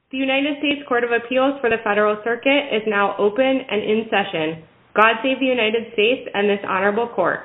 The United States Court of Appeals for the Federal Circuit is now open and in session. God save the United States and this honorable court.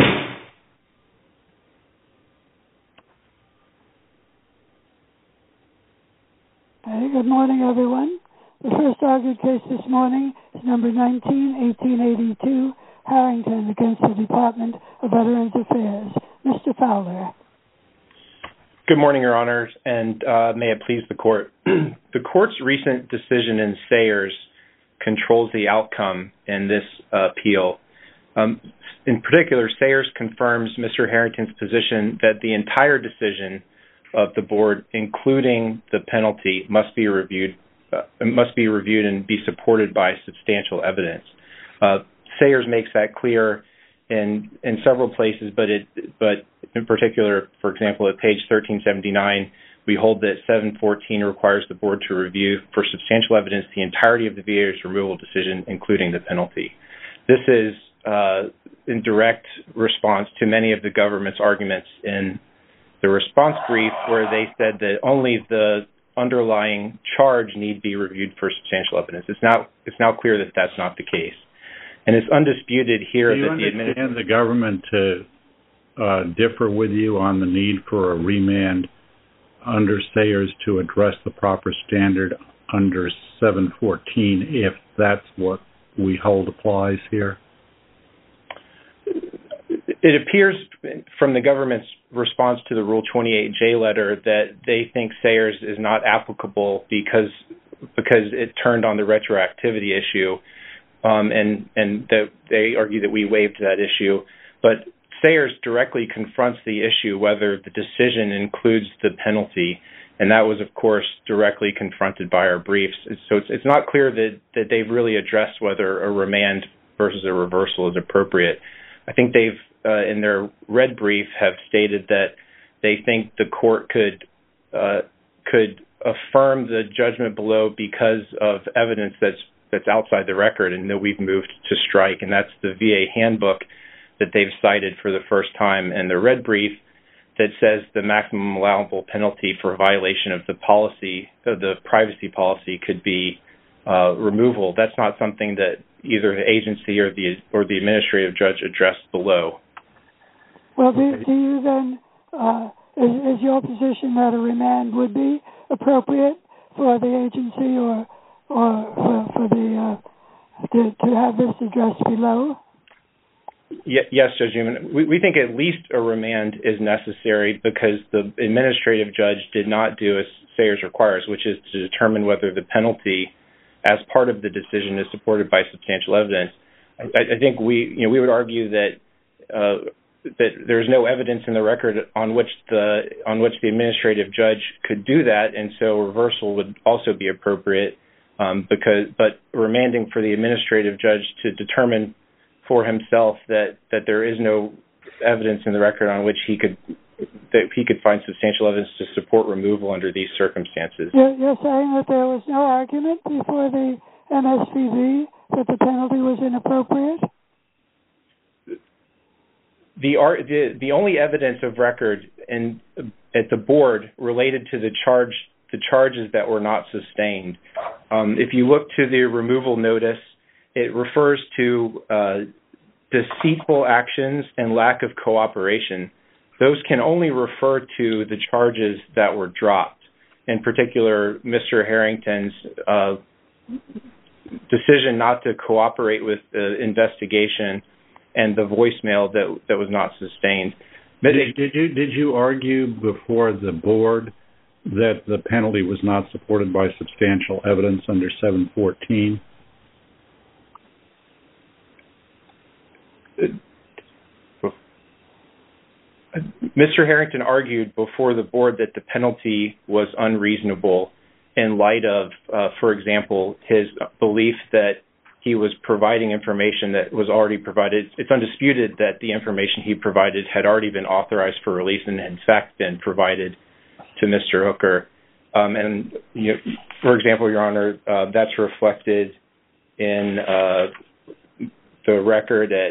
Good morning, everyone. The first argued case this morning is number 19-1882, Harrington against the Department of Veterans Affairs. Mr. Fowler. Good morning, Your Honors, and may it please the Court. The Court's recent decision in Sayers controls the outcome in this appeal. In particular, Sayers confirms Mr. Harrington's position that the entire decision of the Board, including the penalty, must be reviewed and be supported by substantial evidence. Sayers makes that clear in several places, but in particular, for example, at page 1379, we hold that 714 requires the Board to review for substantial evidence the entirety of the VA's removal decision, including the penalty. This is in direct response to many of the government's arguments in the response brief, where they said that only the underlying charge need be reviewed for substantial evidence. It's now clear that that's not the case. And it's undisputed here that the administration... Do you understand the government to differ with you on the need for a remand under Sayers to address the proper standard under 714, if that's what we hold applies here? It appears from the government's response to the Rule 28J letter that they think Sayers is not applicable because it turned on the retroactivity issue. And that they argue that we waived that issue. But Sayers directly confronts the issue whether the decision includes the penalty, and that was, of course, directly confronted by our briefs. So it's not clear that they've really addressed whether a remand versus a reversal is appropriate. I think they've, in their red brief, have stated that they think the court could affirm the judgment below because of evidence that's outside the record, and that we've moved to strike, and that's the VA handbook that they've cited for the first time in the red brief that says the maximum allowable penalty for violation of the policy, of the privacy policy, could be removal. That's not something that either the agency or the administrative judge addressed below. Well, do you then, is your position that a remand would be appropriate for the agency or for the to have this addressed below? Yes, Judge Newman. We think at least a remand is necessary because the administrative judge did not do as Sayers requires, which is to determine whether the penalty, as part of the decision, is supported by substantial evidence. I think we would argue that there's no evidence in the record on which the administrative judge could do that, and so reversal would also be appropriate. But remanding for the administrative judge to determine for himself that there is no evidence in the record on which he could find substantial evidence to support removal under these circumstances. You're saying that there was no argument before the MSPB that the penalty was inappropriate? The only evidence of record at the board related to the charges that were not sustained. If you look to the removal notice, it refers to deceitful actions and lack of cooperation. Those can only refer to the charges that were dropped. In particular, Mr. Harrington's decision not to cooperate with the investigation and the voicemail that was not sustained. Did you argue before the board that the penalty was not supported by substantial evidence under 714? Mr. Harrington argued before the board that the penalty was unreasonable in light of, for example, his belief that he was providing information that was already provided. It's undisputed that the information he provided had already been authorized for release and had in fact been provided to Mr. Hooker. For example, Your Honor, that's reflected in the record at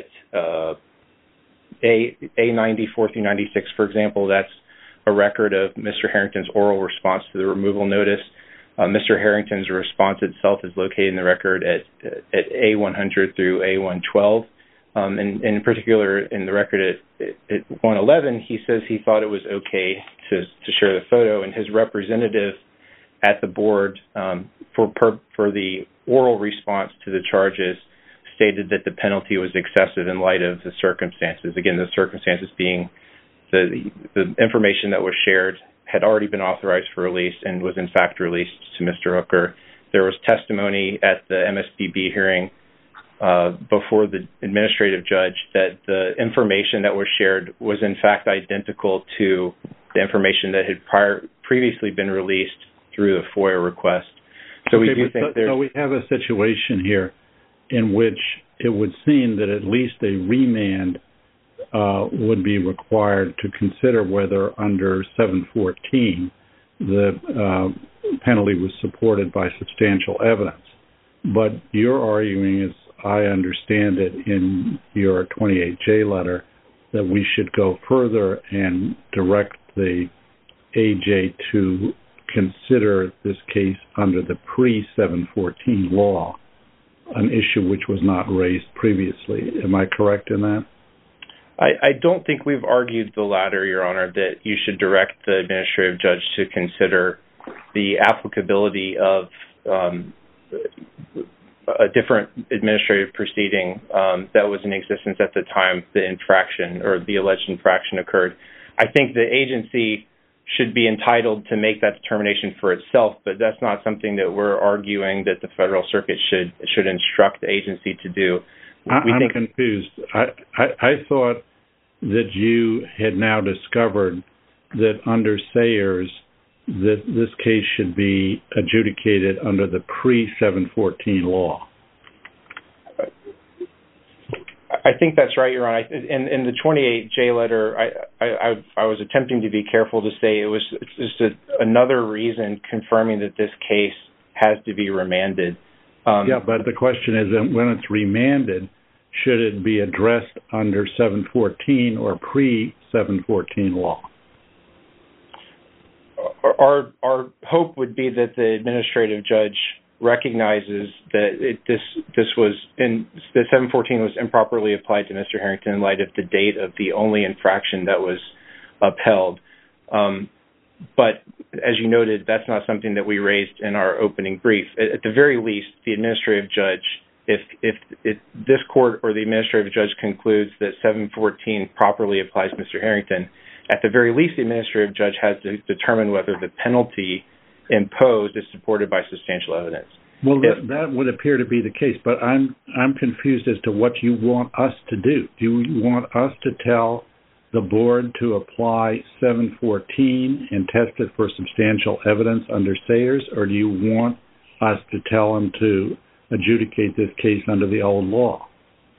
A94 through 96, for example. That's a record of Mr. Harrington's oral response to the removal notice. Mr. Harrington's response itself is located in the record at A100 through A112. And in particular, in the record at 111, he says he thought it was okay to share the photo, and his representative at the board for the oral response to the charges stated that the penalty was excessive in light of the circumstances. Again, the circumstances being the information that was shared had already been authorized for release and was in fact released to Mr. Hooker. There was testimony at the MSPB hearing before the administrative judge that the information that was shared was in fact identical to the information that had previously been released through the FOIA request. So we do think there's... So we have a situation here in which it would seem that at least a remand would be required to consider whether under 714 the penalty was supported by substantial evidence. But you're arguing, as I understand it in your 28J letter, that we should go further and direct the AJ to consider this case under the pre-714 law, an issue which was not raised previously. Am I correct in that? I don't think we've argued the latter, Your Honor, that you should direct the administrative judge to consider the applicability of a different administrative proceeding that was in existence at the time the infraction or the alleged infraction occurred. I think the agency should be entitled to make that determination for itself, but that's not something that we're arguing that the Federal Circuit should instruct the agency to do. I'm confused. I thought that you had now discovered that under Sayers that this case should be adjudicated under the pre-714 law. I think that's right, Your Honor. In the 28J letter, I was attempting to be careful to say it was just another reason confirming that this case has to be remanded. Yeah, but the question is that when it's remanded, should it be addressed under 714 or pre-714 law? Our hope would be that the administrative judge recognizes that this was in the 714 was improperly applied to Mr. Harrington in light of the date of the only infraction that was upheld. But as you noted, that's not something that we raised in our opening brief. At the very least, the administrative judge, if this court or the administrative judge concludes that 714 properly applies to Mr. Harrington, at the very least, the administrative judge has to determine whether the penalty imposed is supported by substantial evidence. Well, that would appear to be the case, but I'm confused as to what you want us to do. Do you want us to tell the board to apply 714 and test it for substantial evidence under Sayers, or do you want us to tell them to adjudicate this case under the old law?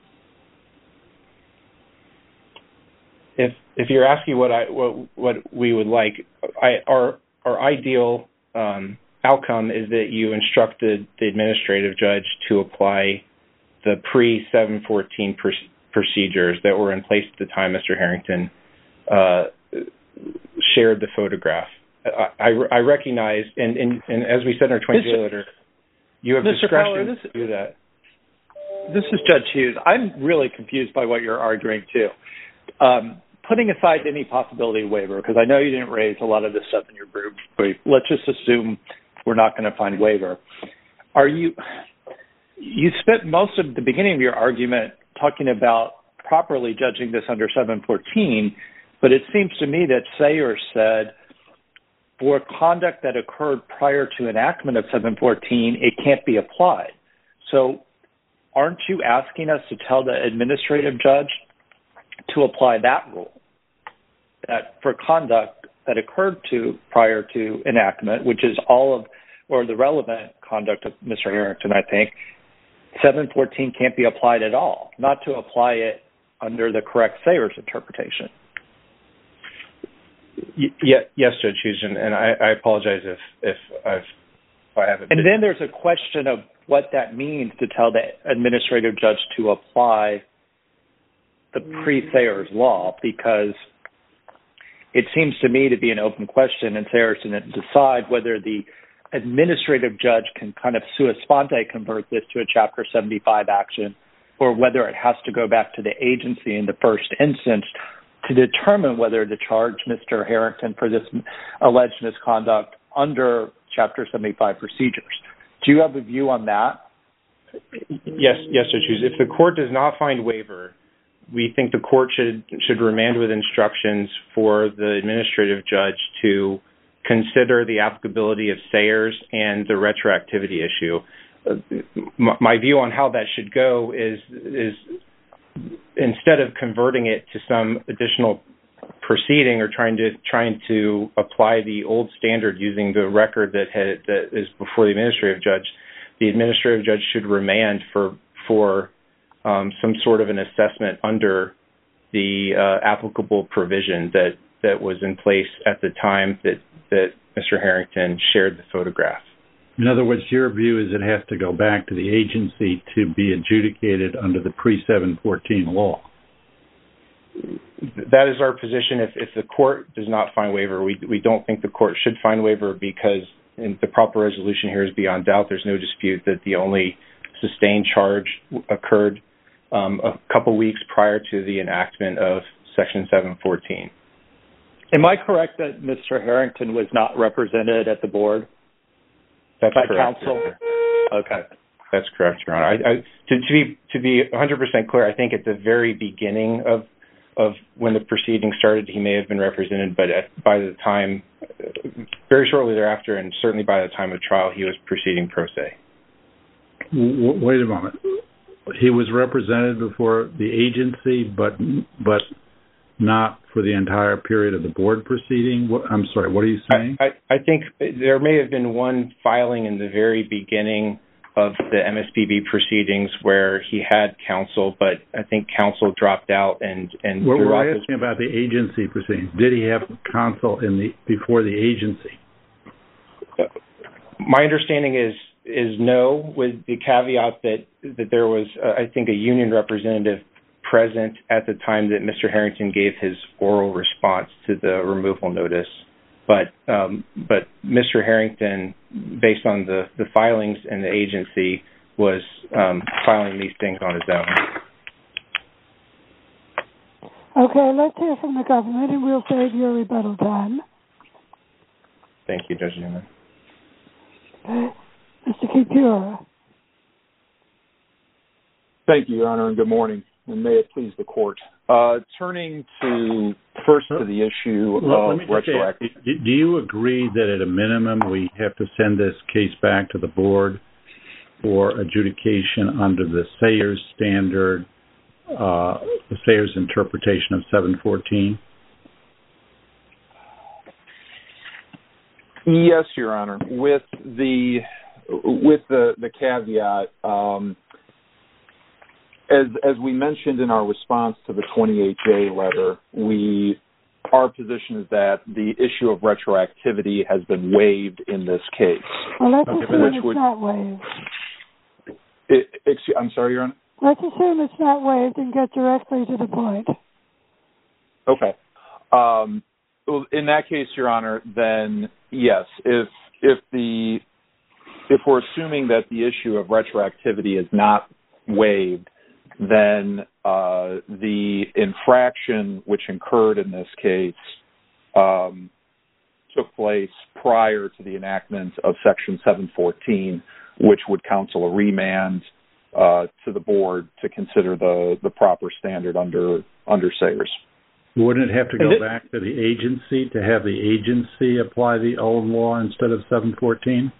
If you're asking what we would like, our ideal outcome is that you instructed the administrative judge to apply the pre-714 procedures that were in place at the time Mr. Harrington shared the photograph. I recognize, and as we said in our 20-day letter, you have discretion to do that. This is Judge Hughes. I'm really confused by what you're arguing, too. Putting aside any possibility of waiver, because I know you didn't raise a lot of this stuff in your brief, let's just assume we're not going to find waiver. You spent most of the beginning of your argument talking about properly judging this under 714, but it seems to me that Sayers said for conduct that occurred prior to enactment of 714, it can't be applied. So aren't you asking us to tell the administrative judge to apply that rule, that for conduct that occurred prior to enactment, which is the relevant conduct of Mr. Harrington, I think, 714 can't be applied at all, not to apply it under the correct Sayers interpretation? Yes, Judge Hughes, and I apologize if I haven't. And then there's a question of what that means to tell the administrative judge to apply the pre-Sayers law, because it seems to me to be an open question, and Sayers didn't decide whether the administrative judge can kind of sua sponte convert this to a Chapter 75 action, or whether it has to go back to the agency in the first instance to determine whether to charge Mr. Harrington for this alleged misconduct under Chapter 75 procedures. Do you have a view on that? Yes, Judge Hughes. If the court does not find waiver, we think the court should remand with instructions for the administrative judge to consider the applicability of Sayers and the retroactivity issue. My view on how that should go is instead of converting it to some additional proceeding or trying to apply the old standard using the record that is before the administrative judge should remand for some sort of an assessment under the applicable provision that was in place at the time that Mr. Harrington shared the photograph. In other words, your view is it has to go back to the agency to be adjudicated under the pre-714 law. That is our position. If the court does not find waiver, we don't think the court should find waiver because the proper resolution here is beyond doubt. There's no dispute that the only sustained charge occurred a couple weeks prior to the enactment of Section 714. Am I correct that Mr. Harrington was not represented at the board? That's by correct. Counsel? Okay. That's correct, Your Honor. To be 100% clear, I think at the very beginning of when the proceeding started, he may have been represented, but by the time, very shortly thereafter, and certainly by the time of trial, he was proceeding pro se. Wait a moment. He was represented before the agency, but not for the entire period of the board proceeding? I'm sorry, what are you saying? I think there may have been one filing in the very beginning of the MSPB proceedings where he had counsel, but I think counsel dropped out and we're asking about the agency proceedings. Did he have counsel before the agency? My understanding is no, with the caveat that there was, I think, a union representative present at the time that Mr. Harrington gave his oral response to the removal notice. But Mr. Harrington, based on the filings in the agency, was filing these things on his own. Okay, let's hear from the government, and we'll save your rebuttal time. Thank you, Judge Newman. Mr. Kipura. Thank you, Your Honor, and good morning, and may it please the court. Turning first to the issue of retroactive. Do you agree that at a minimum we have to send this case back to the board for adjudication under the Sayers standard, the Sayers interpretation of 714? Yes, Your Honor. With the caveat, as we mentioned in our response to the 28J letter, our position is that the issue of retroactivity has been waived in this case. Well, let's assume it's not waived. I'm sorry, Your Honor? Let's assume it's not waived and get directly to the point. Okay. Well, in that case, Your Honor, then yes, if we're assuming that the issue of retroactivity is not waived, then the infraction which incurred in this case took place prior to the enactment of Section 714, which would counsel a remand to the board to consider the proper standard under Sayers. Wouldn't it have to go back to the agency to have the agency apply the old law instead of 714?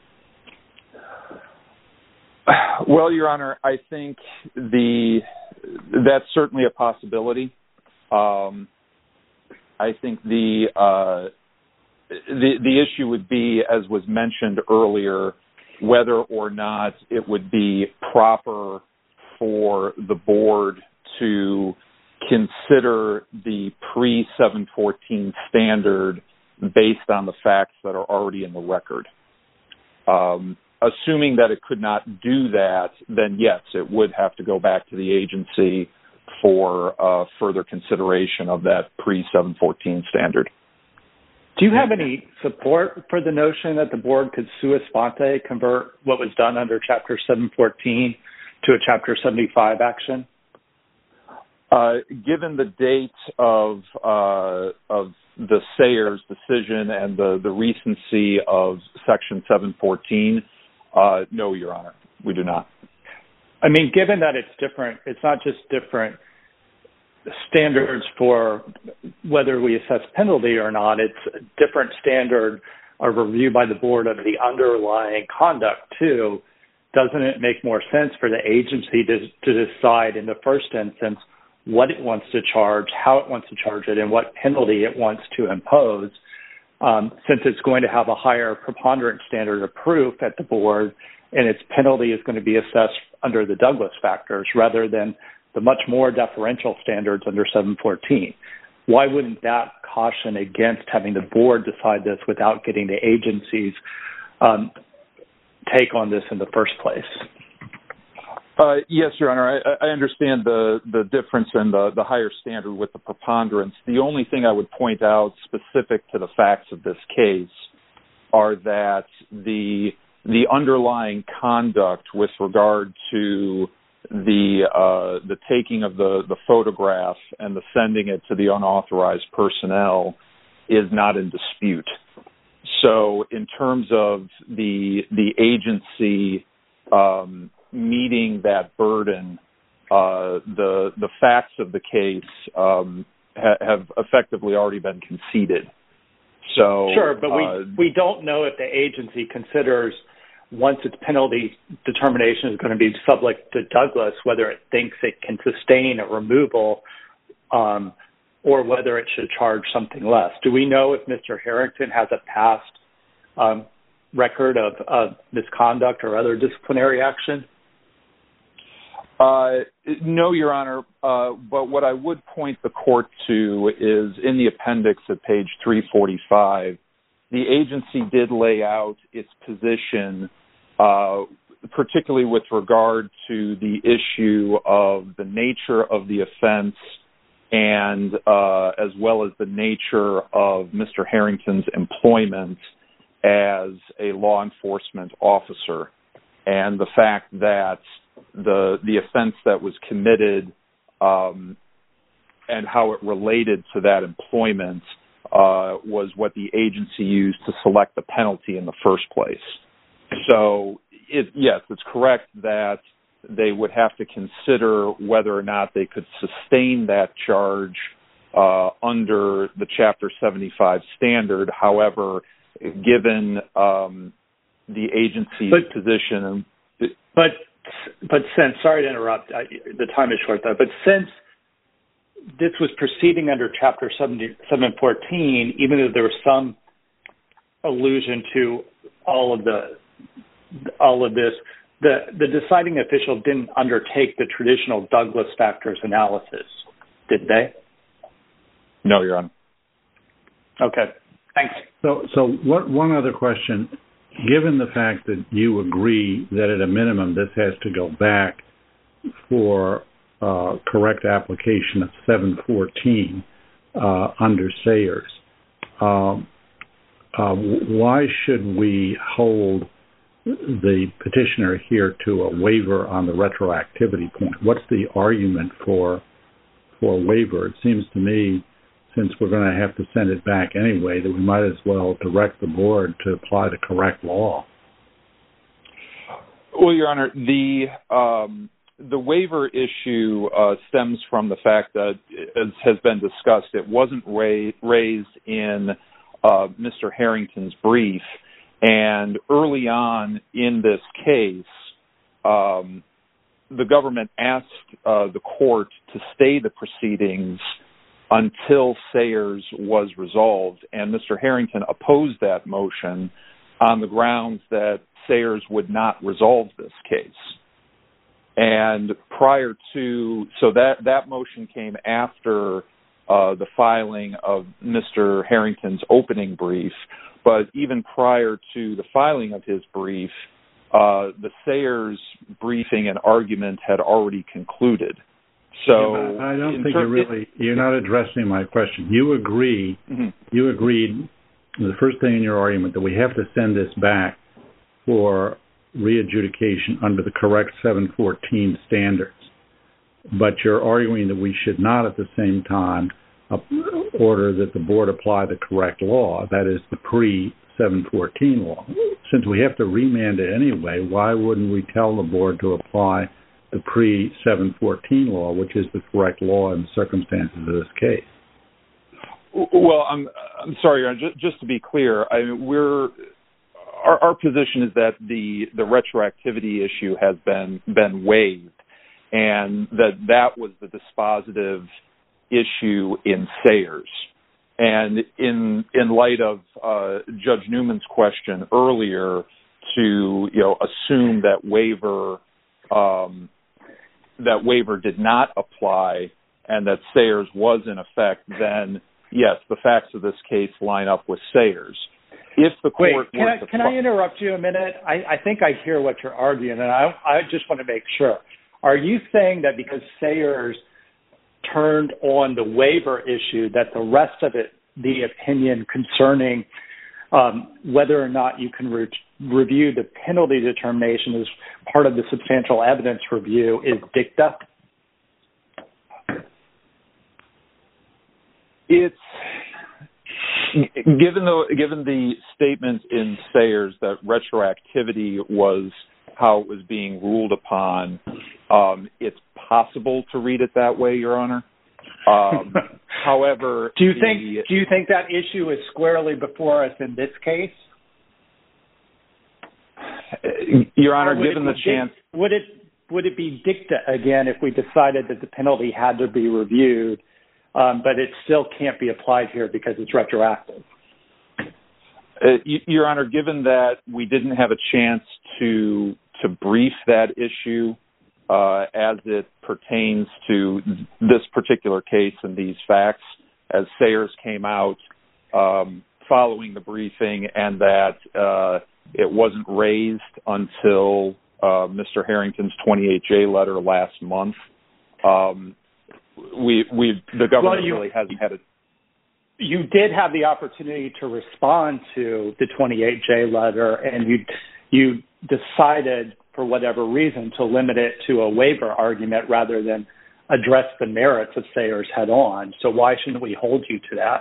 Well, Your Honor, I think that's certainly a possibility. I think the issue would be, as was mentioned earlier, whether or not it would be proper for the board to consider the pre-714 standard based on the facts that are already in the record. Assuming that it could not do that, then yes, it would have to go back to the agency for further consideration of that pre-714 standard. Do you have any support for the notion that the board could sua sponte convert what was done under Chapter 714 to a Chapter 75 action? Given the date of the Sayers decision and the recency of Section 714, no, Your Honor, we do not. I mean, given that it's different, it's not just different standards for whether we assess penalty or not, it's a different standard of review by the board of the underlying conduct too. Doesn't it make more sense for the agency to decide in the first instance what it wants to charge, how it wants to charge it, and what penalty it wants to impose, since it's going to have a higher preponderance standard of proof at the board, and its penalty is going to be assessed under the Douglas factors rather than the much more deferential standards under 714. Why wouldn't that caution against having the board decide this without getting the agency's take on this in the first place? Yes, Your Honor. I understand the difference in the higher standard with the preponderance. The only thing I would point out specific to the facts of this case are that the underlying conduct with regard to the taking of the photograph and the sending it to the unauthorized personnel is not in dispute. So in terms of the agency meeting that burden, the facts of the case have effectively already been conceded. So sure, but we don't know if the agency considers, once its penalty determination is going to be subject to Douglas, whether it thinks it can sustain a removal or whether it should charge something less. Do we know if Mr. Harrington has a past record of misconduct or other disciplinary action? No, Your Honor, but what I would point the court to is in the appendix at page 345, the agency did lay out its position, particularly with regard to the issue of the nature of the offense and as well as the nature of Mr. Harrington's employment as a law enforcement officer, and the fact that the offense that was committed and how it related to that employment was what the agency used to select the penalty in the first place. So, yes, it's correct that they would have to consider whether or not they could sustain that charge under the Chapter 75 standard. However, given the agency's position... But since, sorry to interrupt, the time is short though, but since this was proceeding under Chapter 714, even though there was some allusion to all of this, the deciding official didn't undertake the traditional Douglas factors analysis, did they? No, Your Honor. Okay, thanks. So one other question. Given the fact that you agree that at a minimum this has to go back for correct application of 714 under Sayers, why should we hold the petitioner here to a waiver on the retroactivity point? What's the argument for waiver? It seems to me, since we're going to have to send it back anyway, that we might as well direct the board to apply the correct law. Well, Your Honor, the waiver issue stems from the fact that, as has been discussed, it wasn't raised in Mr. Harrington's brief. And early on in this case, the government asked the court to stay the proceedings until Sayers was resolved, and Mr. Harrington opposed that motion on the grounds that Sayers would not resolve this case. And so that motion came after the filing of Mr. Harrington's opening brief, but even prior to the filing of his brief, the Sayers briefing and argument had already concluded. So yeah, I don't think you're not addressing my question. You agreed the first thing in your argument, that we have to send this back for re-adjudication under the correct 714 standards. But you're arguing that we should not at the same time order that the board apply the correct law, that is the pre-714 law. Since we have to remand it anyway, why wouldn't we tell the board to apply the pre-714 law, which is the correct law in the circumstances of this case? Well, I'm sorry, just to be clear, our position is that the retroactivity issue has been waived, and that was the dispositive issue in Sayers. And in light of Judge Newman's question earlier, to assume that waiver did not apply and that Sayers was in effect, then yes, the facts of this case line up with Sayers. If the court can I interrupt you a minute? I think I hear what you're arguing, and I just want to make sure. Are you saying that because Sayers turned on the waiver issue, that the rest of it, the opinion concerning whether or not you can review the penalty determination as part of the substantial evidence review, is dicta? It's given the statement in Sayers that retroactivity was how it was being ruled upon, it's possible to read it that way, Your Honor. However, do you think that issue is squarely before us in this case? Your Honor, given the chance, would it be dicta again if we decided that the penalty had to be reviewed, but it still can't be applied here because it's retroactive? Your Honor, given that we didn't have a chance to brief that issue as it pertains to this particular case and these facts, as Sayers came out following the briefing, and that it wasn't raised until Mr. Harrington's 28J letter last month, the government really hasn't had it. You did have the opportunity to respond to the 28J letter, and you decided, for whatever reason, to limit it to a waiver argument rather than address the merits of Sayers head on. So why shouldn't we hold you to that?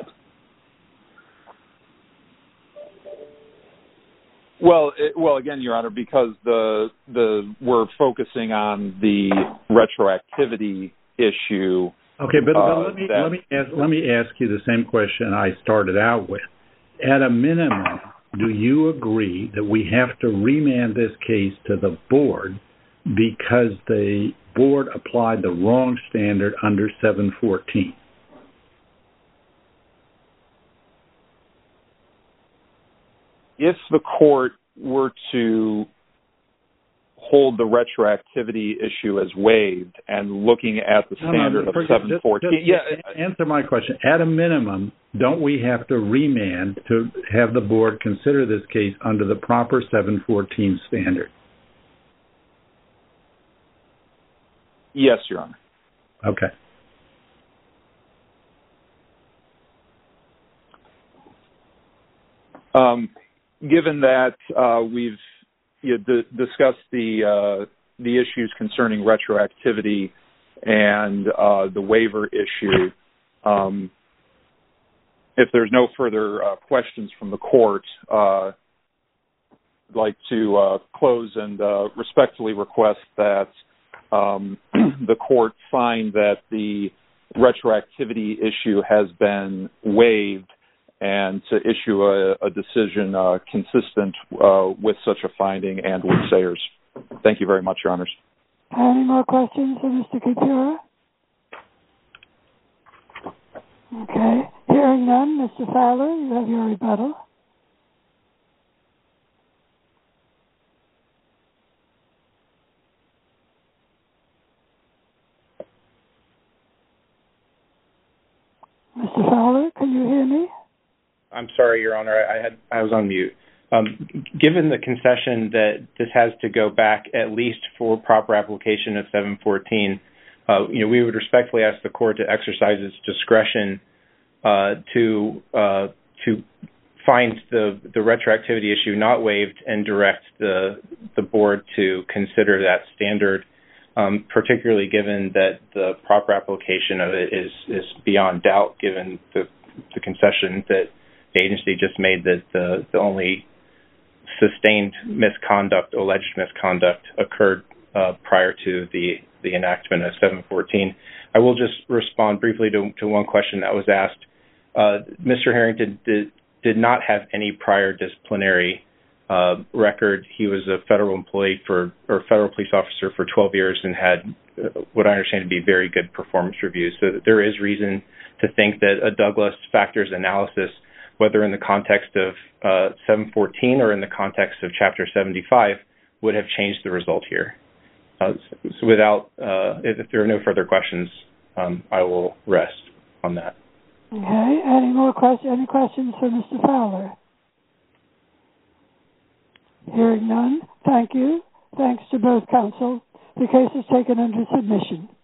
Well, again, Your Honor, because we're focusing on the retroactivity issue. Okay, but let me ask you the same question I started out with. At a minimum, do you agree that we have to remand this case to the board because the board applied the wrong standard under 714? If the court were to hold the retroactivity issue as waived and looking at the standard of 714... Answer my question. At a minimum, don't we have to remand to have the board consider this case under the proper 714 standard? Yes, Your Honor. Okay. Given that we've discussed the issues concerning retroactivity and the waiver issue, if there's no further questions from the court, I'd like to close and respectfully request that the court find that the retroactivity issue has been waived and to issue a decision consistent with such a finding and with Sayers. Thank you very much, Your Honors. Any more questions for Mr. Couture? Okay. Hearing none, Mr. Fowler, you have your rebuttal. Mr. Fowler, can you hear me? I'm sorry, Your Honor. I was on mute. Given the concession that this has to go back at least for proper application of 714, we would respectfully ask the court to exercise its discretion to find the retroactivity issue not waived and direct the board to consider that standard, particularly given that the proper application of it is beyond doubt, given the concession that the agency just made that the only sustained misconduct, alleged misconduct, occurred prior to the enactment of 714. I will just respond briefly to one question that was asked. Mr. Harrington did not have any prior disciplinary record. He was a federal employee or federal police officer for 12 years and had what I understand to be very good performance reviews. So there is reason to think that a Douglas factors analysis, whether in the context of 714 or in the context of Chapter 75, would have changed the result here. So if there are no further questions, I will rest on that. Okay. Any more questions? Any questions for Mr. Fowler? Hearing none, thank you. Thanks to both counsel. The case is taken under submission.